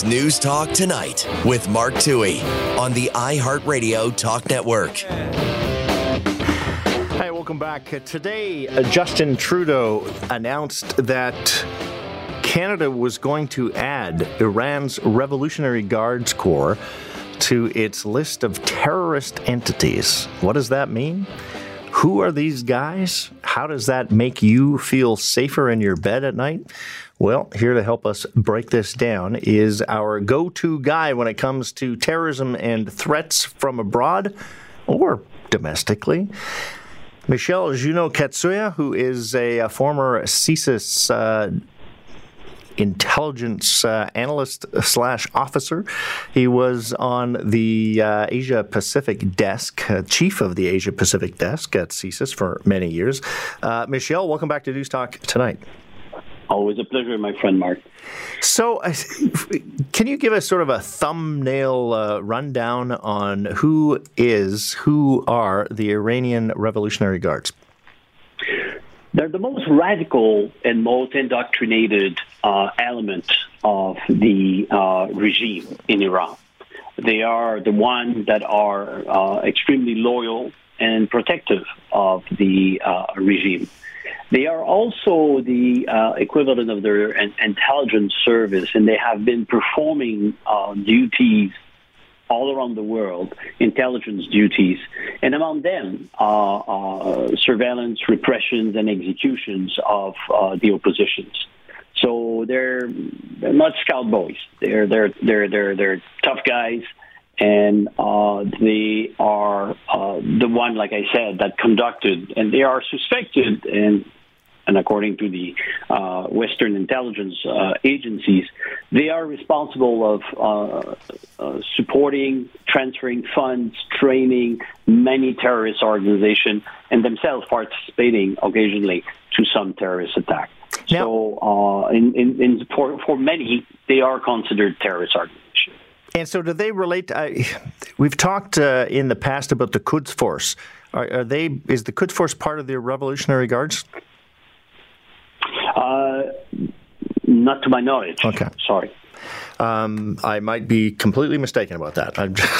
It's News Talk Tonight with Mark Toohey on the iHeartRadio Talk Network. Hi, welcome back. Today, Justin Trudeau announced that Canada was going to add Iran's Revolutionary Guards Corps to its list of terrorist entities. What does that mean? Who are these guys? How does that make you feel safer in your bed at night? Well, here to help us break this down is our go-to guy when it comes to terrorism and threats from abroad or domestically. Michel Junot-Katsuya, who is a former CSIS intelligence analyst / officer. He was on the Asia Pacific desk, chief of the Asia Pacific desk at CSIS for many years. Michel, welcome back to News Talk Tonight. Always a pleasure, my friend Mark. So, can you give us sort of a thumbnail rundown on who are the Iranian Revolutionary Guards? They're the most radical and most indoctrinated element of the regime in Iran. They are the ones that are extremely loyal and protective of the regime. They are also the equivalent of their intelligence service, and they have been performing duties all around the world, intelligence duties, and among them, surveillance, repressions, and executions of the oppositions. So they're not scout boys. They're tough guys, and they are the one, like I said, that conducted, and they are suspected and according to the Western intelligence agencies, they are responsible of supporting, transferring funds, training many terrorist organizations, and themselves participating occasionally to some terrorist attack. Now, so, for many, they are considered terrorist organizations. And so, do they relate? We've talked in the past about the Quds Force. Is the Quds Force part of the Revolutionary Guards? Not to my knowledge. Okay. Sorry. I might be completely mistaken about that.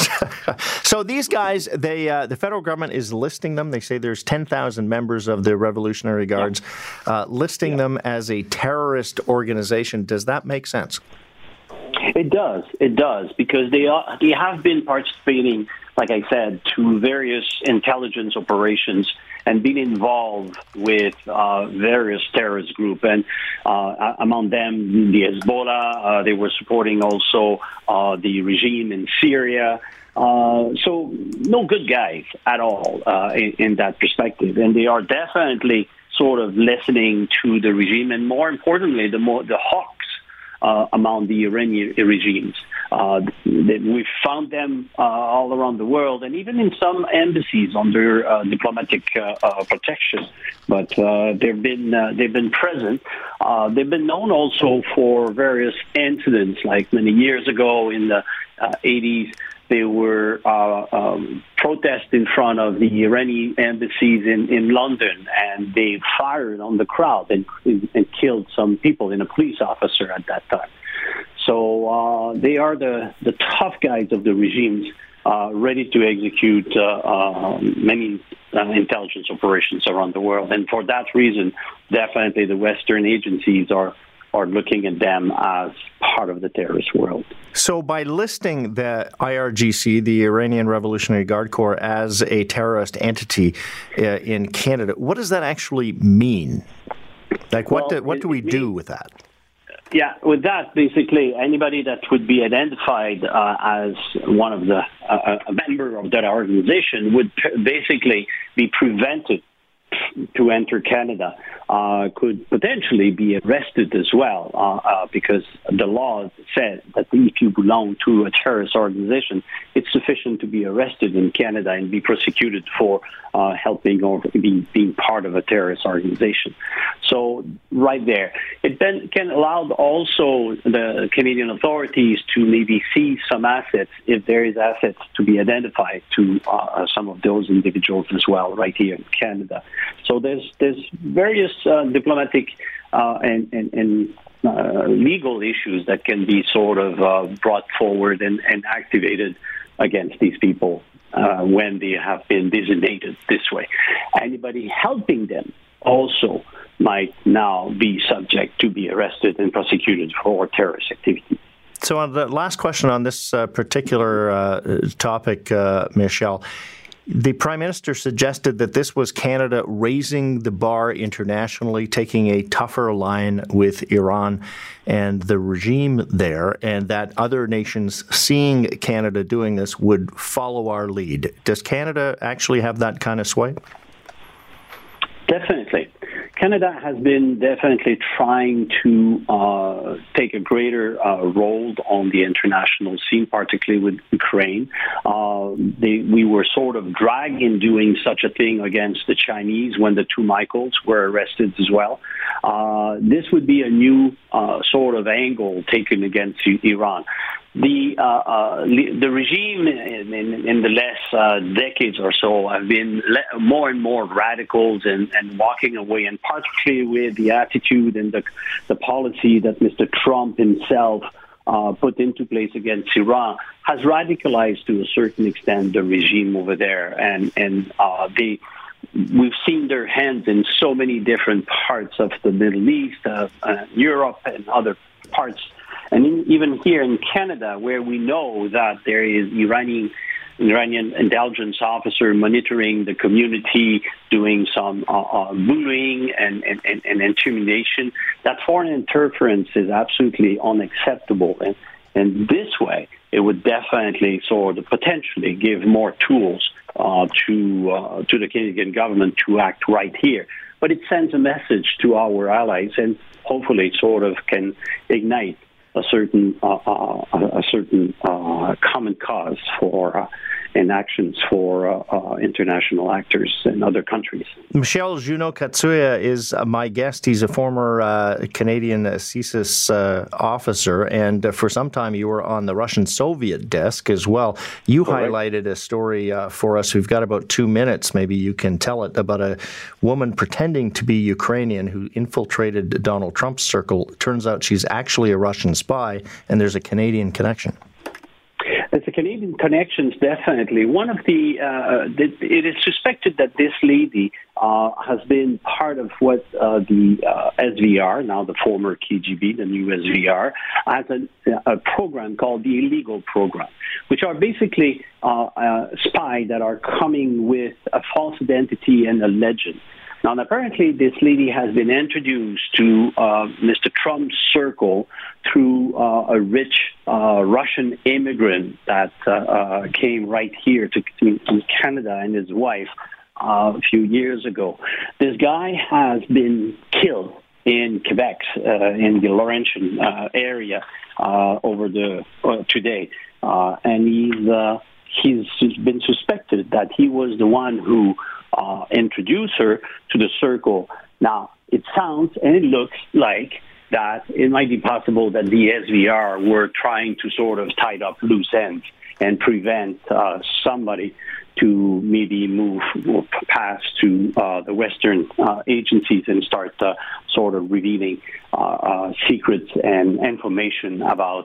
So these guys, the federal government is listing them. They say there's 10,000 members of the Revolutionary Guards, listing them as a terrorist organization. Does that make sense? It does, because they have been participating, like I said, to various intelligence operations and been involved with various terrorist groups. And among them, the Hezbollah, they were supporting also the regime in Syria. So no good guys at all in that perspective. And they are definitely sort of listening to the regime, and more importantly, the hawks among the Iranian regimes. We found them all around the world, and even in some embassies under diplomatic protection. But they've been present. They've been known also for various incidents, like many years ago in the 80s. They were protests in front of the Iranian embassies in London, and they fired on the crowd and killed some people and a police officer at that time. So they are the tough guys of the regimes, ready to execute many intelligence operations around the world. And for that reason, definitely the Western agencies are looking at them as part of the terrorist world. So by listing the IRGC, the Iranian Revolutionary Guard Corps, as a terrorist entity in Canada, what does that actually mean? Like, what do we do with that? Yeah, with that, basically, anybody that would be identified as one of a member of that organization would basically be prevented to enter Canada, could potentially be arrested as well, because the law said that if you belong to a terrorist organization, it's sufficient to be arrested in Canada and be prosecuted for helping or being part of a terrorist organization. So right there, it then can allow also the Canadian authorities to maybe seize some assets if there is assets to be identified to some of those individuals as well right here in Canada. So there's various diplomatic and legal issues that can be sort of brought forward and activated against these people when they have been designated this way. Anybody helping them also might now be subject to be arrested and prosecuted for terrorist activity. So on the last question on this particular topic, Michel, the Prime Minister suggested that this was Canada raising the bar internationally, taking a tougher line with Iran and the regime there, and that other nations seeing Canada doing this would follow our lead. Does Canada actually have that kind of sway? Definitely. Canada has been definitely trying to take a greater role on the international scene, particularly with Ukraine. We were sort of dragged in doing such a thing against the Chinese when the two Michaels were arrested as well. This would be a new sort of angle taken against Iran. The regime in the last decades or so have been more and more radicals and walking away, and particularly with the attitude and the policy that Mr. Trump himself put into place against Iran has radicalized to a certain extent the regime over there, and we've seen their hands in so many different parts of the Middle East, Europe, and other parts. And even here in Canada, where we know that there is Iranian intelligence officer monitoring the community, doing some bullying and intimidation, that foreign interference is absolutely unacceptable. And this way, it would definitely sort of potentially give more tools to the Canadian government to act right here. But it sends a message to our allies, and hopefully sort of can ignite a certain common cause for and actions for international actors in other countries. Michel Junot-Katsuya is my guest. He's a former Canadian CSIS officer, and for some time you were on the Russian Soviet desk as well. You highlighted a story for us. We've got about 2 minutes. Maybe you can tell it, about a woman pretending to be Ukrainian who infiltrated Donald Trump's circle. Turns out she's actually a Russian spy, and there's a Canadian connection. It's a Canadian connections, definitely. One of it is suspected that this lady has been part of what the SVR, now the former KGB, the new SVR, has a program called the Illegal Program, which are basically spies that are coming with a false identity and a legend. Now, apparently, this lady has been introduced to Mr. Trump's circle through a rich Russian immigrant that came right here to Canada, and his wife a few years ago. This guy has been killed in Quebec, in the Laurentian area, today, and he's been suspected that he was the one who introduce her to the circle. Now, it sounds and it looks like that it might be possible that the SVR were trying to sort of tie up loose ends and prevent somebody to maybe move past to the Western agencies and start sort of revealing secrets and information about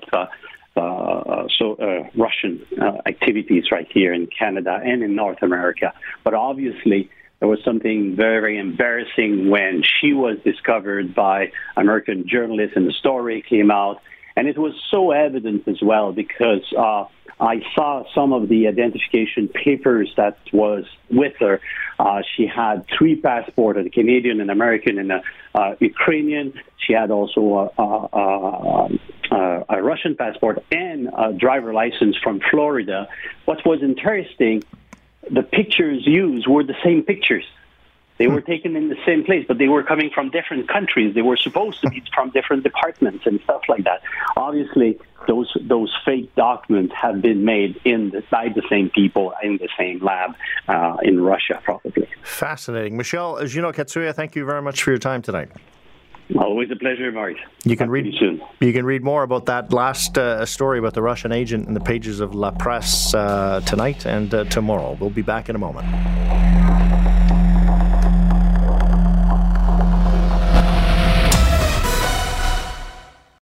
Russian activities right here in Canada and in North America. But obviously, there was something very, very embarrassing when she was discovered by American journalists and the story came out. And it was so evident as well because I saw some of the identification papers that was with her. She had 3 passports, a Canadian, an American, and a Ukrainian. She had also a Russian passport and a driver license from Florida. What was interesting, the pictures used were the same pictures. They were taken in the same place, but they were coming from different countries. They were supposed to be from different departments and stuff like that. Obviously, those fake documents have been made by the same people in the same lab in Russia, probably. Fascinating. Michel Junot-Katsuya, thank you very much for your time tonight. Always a pleasure, Mark. You can read more about that last story about the Russian agent in the pages of La Presse tonight and tomorrow. We'll be back in a moment.